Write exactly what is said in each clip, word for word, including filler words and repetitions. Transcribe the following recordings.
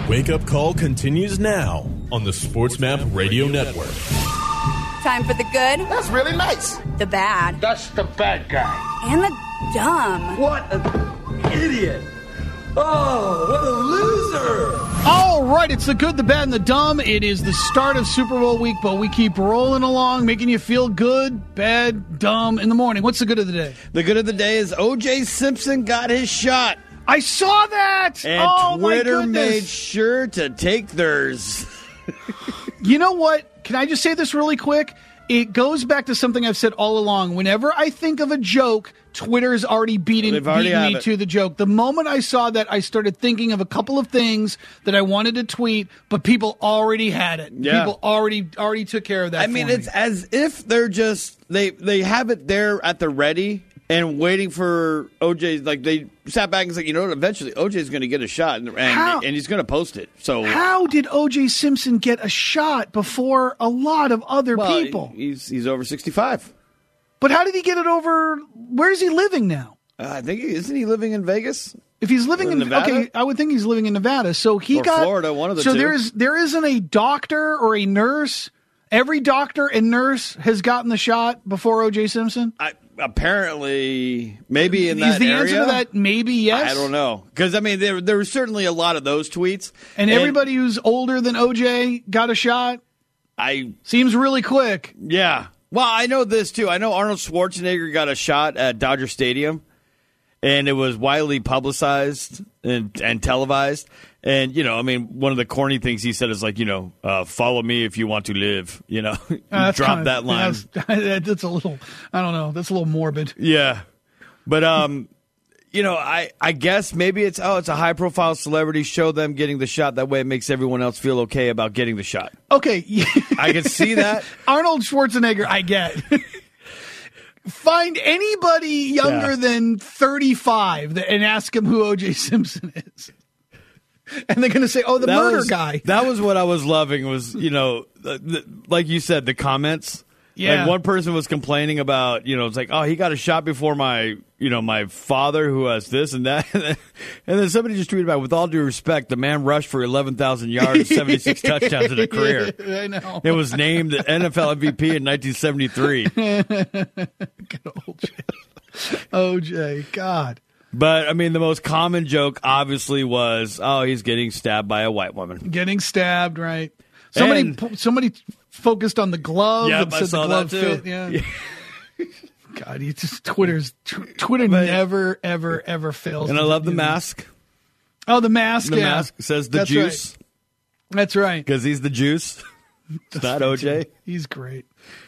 Wake Up Call continues now on the SportsMap Radio Network. Time for the good. That's really nice. The bad. That's the bad guy. And the dumb. What an idiot. Oh, what a loser. All right, it's the good, the bad, and the dumb. It is the start of Super Bowl week, but we keep rolling along, making you feel good, bad, dumb in the morning. What's the good of the day? The good of the day is O J Simpson got his shot. I saw that! And oh, Twitter my goodness. made sure to take theirs. You know what? Can I just say this really quick? It goes back to something I've said all along. Whenever I think of a joke, Twitter's already beaten, already beaten me it. to the joke. The moment I saw that, I started thinking of a couple of things that I wanted to tweet, but people already had it. Yeah. People already already took care of that I for mean, me. it's as if they're just, they, they have it there at the ready and waiting for O J. Like, they sat back and said, you know what, eventually O J's going to get a shot, and, and, How? and he's going to post it. So How did O J Simpson get a shot before a lot of other well, people? He's, he's over sixty-five. But how did he get it over? Where is he living now? Uh, I think, isn't he living in Vegas? If he's living Or in Nevada? okay, I would think he's living in Nevada. So he Or got Florida, one of the so two. there's there isn't a doctor or a nurse. Every doctor and nurse has gotten the shot before O J Simpson. I, apparently, maybe in Is that the area. answer to that maybe yes? I don't know. Because, I mean, there there were certainly a lot of those tweets. And everybody who's older than O J got a shot. I Seems really quick. Yeah. Well, I know this, too. I know Arnold Schwarzenegger got a shot at Dodger Stadium, and it was widely publicized and, and televised. And, you know, I mean, one of the corny things he said is like, you know, uh, follow me if you want to live, you know. Uh, that's Drop kinda- that line. That's, that's a little, I don't know, that's a little morbid. Yeah. But, um, you know, I, I guess maybe it's, oh, it's a high-profile celebrity. Show them getting the shot. That way it makes everyone else feel okay about getting the shot. Okay. I can see that. Arnold Schwarzenegger, I get. Find anybody younger Yeah. than thirty-five that- and ask him who O J Simpson is. And they're going to say, oh, the That murder was- guy. That was what I was loving was, you know, the, the, like you said, the comments. Yeah. Like one person was complaining about, you know, it's like, oh, he got a shot before my, you know, my father who has this and that. And then somebody just tweeted about, with all due respect, the man rushed for eleven thousand yards, seventy-six touchdowns in a career. I know. It was named the N F L M V P in nineteen seventy-three. Good old J. O J, God. But, I mean, the most common joke obviously was, oh, he's getting stabbed by a white woman. Getting stabbed, right. Somebody And- somebody focused on the glove Yep, and I said saw the glove that too. fit. Yeah. God, you just Twitter's tw- Twitter never, ever, ever fails. And to I love the do mask. Oh, the mask. The yeah. mask says the That's juice. Right. That's right. Because he's the juice. It's not O J. He's great.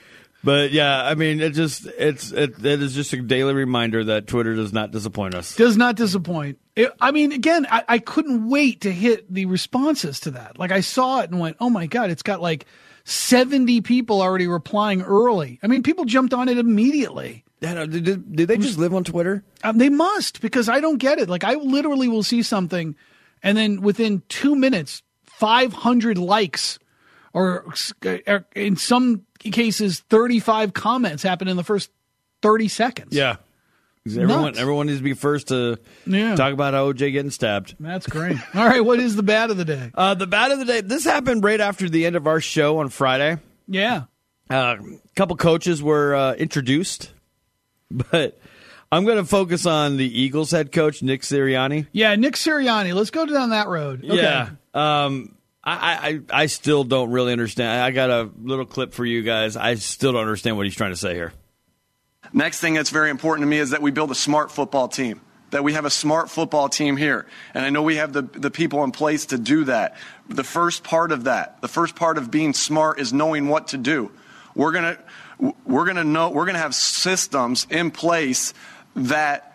But yeah, I mean, it just it's it, it is just a daily reminder that Twitter does not disappoint us. Does not disappoint. It, I mean, again, I, I couldn't wait to hit the responses to that. Like I saw it and went, oh my God, it's got like seventy people already replying early. I mean, people jumped on it immediately. Yeah, no, did, did, did they just live on Twitter? Um, they must, because I don't get it. Like I literally will see something and then within two minutes, five hundred likes or, or in some cases, thirty-five comments happen in the first thirty seconds. Yeah. 'Cause Everyone, Nuts. everyone needs to be first to Yeah. talk about O J getting stabbed. That's great. All right, what is the bad of the day? Uh, the bad of the day. This happened right after the end of our show on Friday. Yeah. Uh, a couple coaches were uh, introduced, but I'm going to focus on the Eagles head coach, Nick Sirianni. Yeah, Nick Sirianni. Let's go down that road. Okay. Yeah. Um, I, I, I still don't really understand. I got a little clip for you guys. I still don't understand what he's trying to say here. Next thing that's very important to me is that we build a smart football team, that we have a smart football team here. And I know we have the, the people in place to do that. The first part of that, the first part of being smart is knowing what to do. We're going to we're going to know we're going to have systems in place that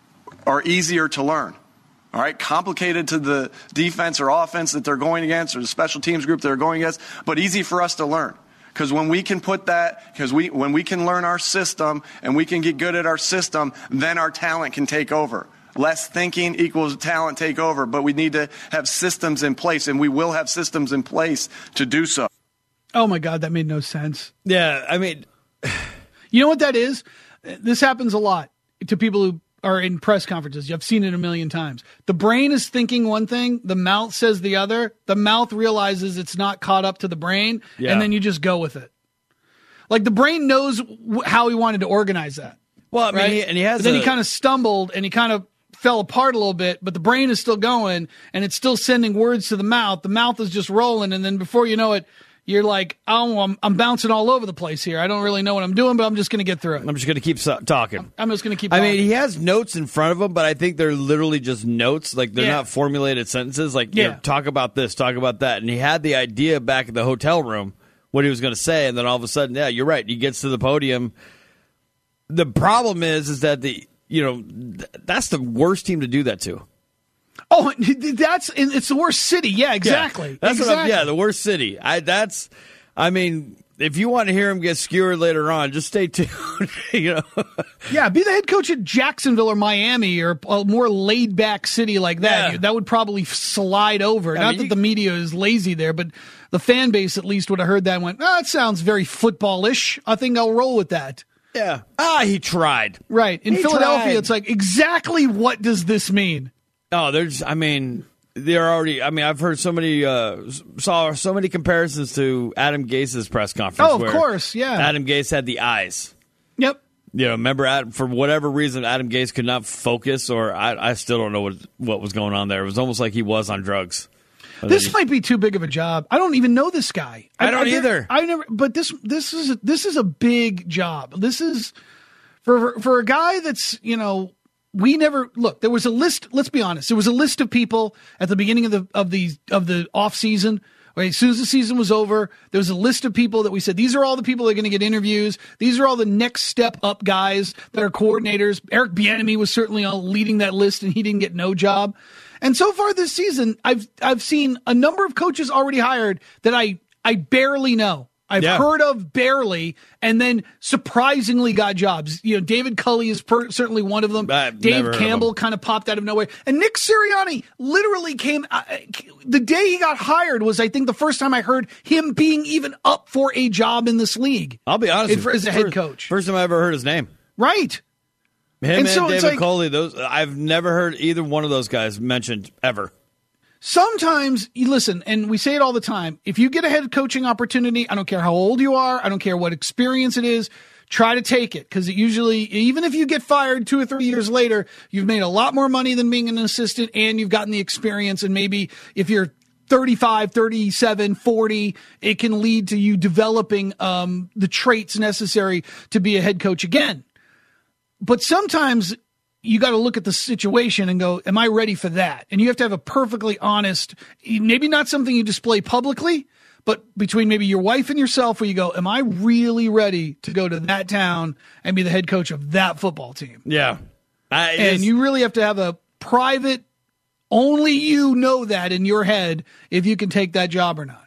are easier to learn. All right, complicated to the defense or offense that they're going against or the special teams group they're going against, but easy for us to learn. Because when we can put that, because we when we can learn our system and we can get good at our system, then our talent can take over. Less thinking equals talent take over, but we need to have systems in place, and we will have systems in place to do so. Oh, my God, that made no sense. Yeah, I mean, You know what that is? This happens a lot to people who or in press conferences. I've seen it a million times. The brain is thinking one thing, the mouth says the other. The mouth realizes it's not caught up to the brain, Yeah. and then you just go with it. Like the brain knows w- how he wanted to organize that. Well, I mean, right? he, and he has. But then a, he kind of stumbled and he kind of fell apart a little bit, but the brain is still going and it's still sending words to the mouth. The mouth is just rolling, and then before you know it, you're like, oh, I'm, I'm bouncing all over the place here. I don't really know what I'm doing, but I'm just going to get through it. I'm just going to keep so- talking. I'm just going to keep I talking. mean, he has notes in front of him, but I think they're literally just notes. Like, they're Yeah. not formulated sentences. Like, you Yeah. know, talk about this, talk about that. And he had the idea back at the hotel room what he was going to say, and then all of a sudden, yeah, you're right. He gets to the podium. The problem is, is that the you know th- that's the worst team to do that to. Oh, that's it's the worst city. Yeah, exactly. Yeah, that's exactly. what I'm, yeah, the worst city. I that's. I mean, if you want to hear him get skewered later on, just stay tuned. you know. Yeah, be the head coach at Jacksonville or Miami or a more laid back city like that. Yeah. That would probably slide over. I Not mean, that you- the media is lazy there, but the fan base at least would have heard that and went, oh, it sounds very footballish. I think I'll roll with that. Yeah. Ah, he tried. Right. In He Philadelphia, tried. it's like, exactly what does this mean? Oh, there's. I mean, they're already. I mean, I've heard so many. Uh, saw so many comparisons to Adam Gase's press conference. Oh, of where course, yeah. Adam Gase had the eyes. Yep. You know, remember, Adam, for whatever reason, Adam Gase could not focus, or I, I still don't know what what was going on there. It was almost like he was on drugs. But This then he- might be too big of a job. I don't even know this guy. I don't either. I never. But this this is a, this is a big job. This is for for a guy that's you know we never look. There was a list. Let's be honest. There was a list of people at the beginning of the of the of the off season. Right, as soon as the season was over, there was a list of people that we said these are all the people that are going to get interviews. These are all the next step up guys that are coordinators. Eric Bieniemy was certainly on leading that list, and he didn't get no job. And so far this season, I've I've seen a number of coaches already hired that I I barely know. I've Yeah. heard of barely, and then surprisingly got jobs. You know, David Culley is per- certainly one of them. I've Dave never heard of Campbell him. kind of popped out of nowhere, and Nick Sirianni literally came. Uh, the day he got hired was, I think, the first time I heard him being even up for a job in this league. I'll be honest If- with you, as a head first- coach. First time I ever heard his name. Right. Him And and, so it's David like- Coley. Those I've never heard either one of those guys mentioned ever. Sometimes you listen, and we say it all the time. If you get a head coaching opportunity, I don't care how old you are, I don't care what experience it is, try to take it, because it usually, even if you get fired two or three years later, you've made a lot more money than being an assistant, and you've gotten the experience. And maybe if you're thirty-five, thirty-seven, forty, it can lead to you developing um, the traits necessary to be a head coach again. But sometimes you got to look at the situation and go, am I ready for that? And you have to have a perfectly honest, maybe not something you display publicly, but between maybe your wife and yourself, where you go, am I really ready to go to that town and be the head coach of that football team? Yeah, I, And it's- you really have to have a private, only you know that in your head if you can take that job or not.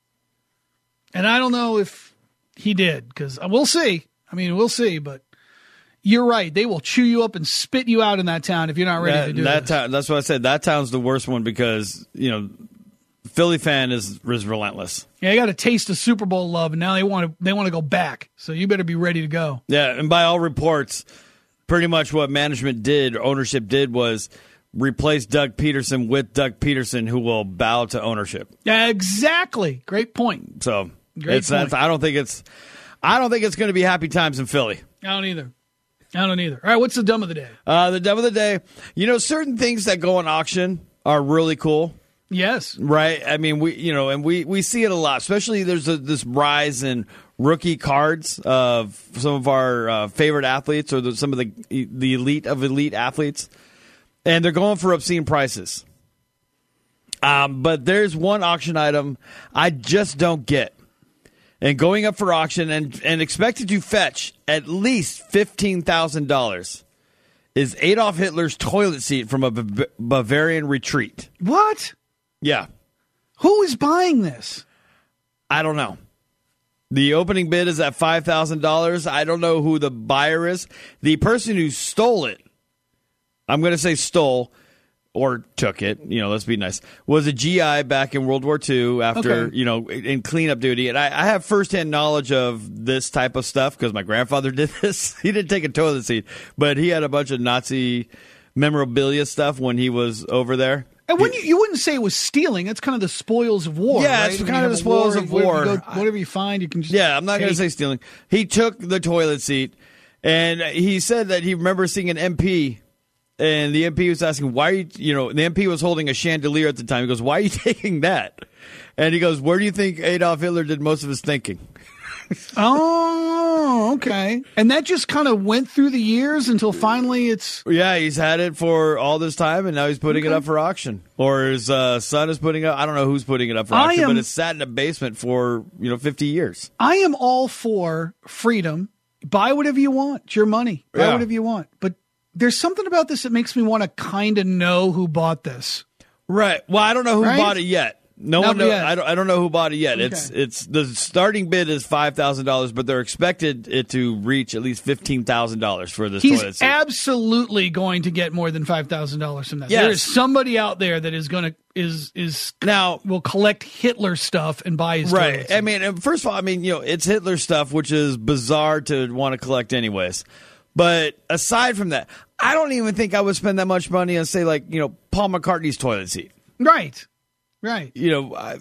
And I don't know if he did, because we'll see. I mean, we'll see, but you're right. They will chew you up and spit you out in that town if you're not ready that, to do that this. town, that's what I said. That town's the worst one because you know, Philly fan is is relentless. Yeah, they got a taste of Super Bowl love, and now they want to they want to go back. So you better be ready to go. Yeah, and by all reports, pretty much what management did, ownership did, was replace Doug Peterson with Doug Peterson, who will bow to ownership. Yeah, exactly. Great point. So Great it's that's, point. I don't think it's I don't think it's going to be happy times in Philly. I don't either. I don't either. All right, what's the dumb of the day? Uh, the dumb of the day, you know, certain things that go on auction are really cool. Yes. Right. I mean, we, you know, and we, we see it a lot, especially there's a, this rise in rookie cards of some of our uh, favorite athletes or the, some of the, the elite of elite athletes. And they're going for obscene prices. Um, but there's one auction item I just don't get. And going up for auction and, and expected to fetch at least fifteen thousand dollars is Adolf Hitler's toilet seat from a Bav- Bavarian retreat. What? Yeah. Who is buying this? I don't know. The opening bid is at five thousand dollars. I don't know who the buyer is. The person who stole it, I'm going to say stole, or took it, you know, let's be nice, was a G I back in World War Two after, Okay. you know, in cleanup duty. And I, I have firsthand knowledge of this type of stuff because my grandfather did this. He didn't take a toilet seat, but he had a bunch of Nazi memorabilia stuff when he was over there. And when you, you wouldn't say it was stealing, it's kind of the spoils of war. Yeah, right? it's When kind you of have the a spoils of whatever war. You go, whatever you find, you can just Yeah, I'm not going to take. say stealing. He took the toilet seat, and he said that he remembers seeing an M P, and the M P was asking, why are you, you know, the M P was holding a chandelier at the time. He goes, why are you taking that? And he goes, where do you think Adolf Hitler did most of his thinking? Oh, okay. And that just kind of went through the years until finally it's. Yeah, he's had it for all this time, and now he's putting Okay. it up for auction. Or his uh, son is putting it up. I don't know who's putting it up for I auction, am- but it's sat in a basement for, you know, fifty years. I am all for freedom. Buy whatever you want. It's your money. Buy Yeah. whatever you want. But there's something about this that makes me want to kind of know who bought this. Right. Well, I don't know who Right? bought it yet. No Not one knows. yet. I don't. I don't know who bought it yet. Okay. It's it's the starting bid is five thousand dollars, but they're expected it to reach at least fifteen thousand dollars for this He's toilet seat. absolutely going to get more than five thousand dollars from that. Yes. There is somebody out there that is going to is is Now- will collect Hitler stuff and buy his Right. toilet I seat. mean, and first of all, I mean, you know, it's Hitler stuff, which is bizarre to want to collect anyways. But aside from that, I don't even think I would spend that much money on, say, like, you know, Paul McCartney's toilet seat. Right. Right. You know, I,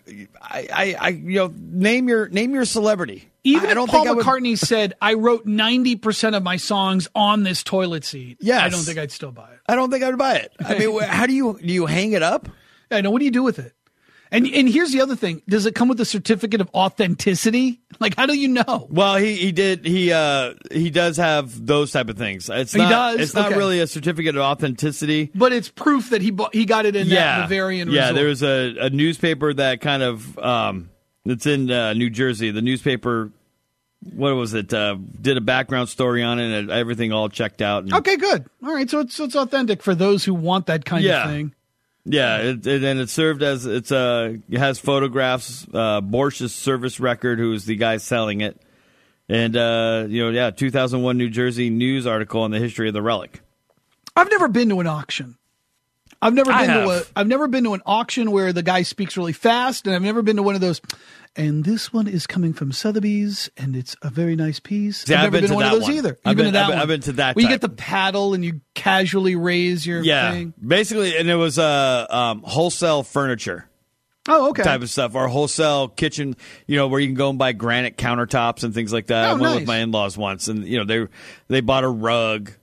I, I you know, name your name your celebrity. Even I if don't Paul think I would- McCartney said, I wrote ninety percent of my songs on this toilet seat, Yes. I don't think I'd still buy it. I don't think I would buy it. I mean, wh- how do you do you hang it up? I know. What do you do with it? And and here's the other thing. Does it come with a certificate of authenticity? Like, how do you know? Well, he, he did he uh he does have those type of things. It's He not does? it's not Okay. really a certificate of authenticity. But it's proof that he bought, he got it in Yeah, that Bavarian yeah. resort. There was a, a newspaper that kind of um it's in uh, New Jersey. The newspaper, what was it? Uh, did a background story on it, and everything all checked out. And, Okay, good. All right, so it's so it's authentic for those who want that kind Yeah. of thing. Yeah, it, it, and it served as it's uh it has photographs. Uh, Borsch's service record, who's the guy selling it, and uh, you know, yeah, two thousand one New Jersey News article on the history of the relic. I've never been to an auction. I've never I been to a have. I've never been to an auction where the guy speaks really fast, and I've never been to one of those. And this one is coming from Sotheby's, and it's a very nice piece. See, I've I've never been been, to to one that of those one. either. You've I've been, been- to that I've been- one. I've been to that Where you type. get the paddle and you casually raise your Yeah, thing. basically, and it was uh um, wholesale furniture. Oh, okay. Type of stuff, or wholesale kitchen, you know, where you can go and buy granite countertops and things like that. Oh, I went nice. with my in-laws once, and you know, they they bought a rug,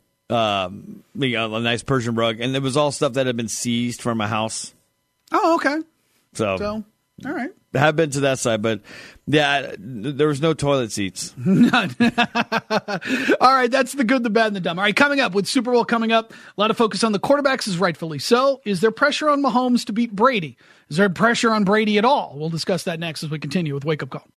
um, you know, a nice Persian rug, and it was all stuff that had been seized from a house. Oh, okay. So, So, all right. I have been to that side, but yeah, there was no toilet seats. All right, that's the good, the bad, and the dumb. All right, coming up with Super Bowl coming up, a lot of focus on the quarterbacks, is rightfully so. Is there pressure on Mahomes to beat Brady? Is there pressure on Brady at all? We'll discuss that next as we continue with Wake Up Call.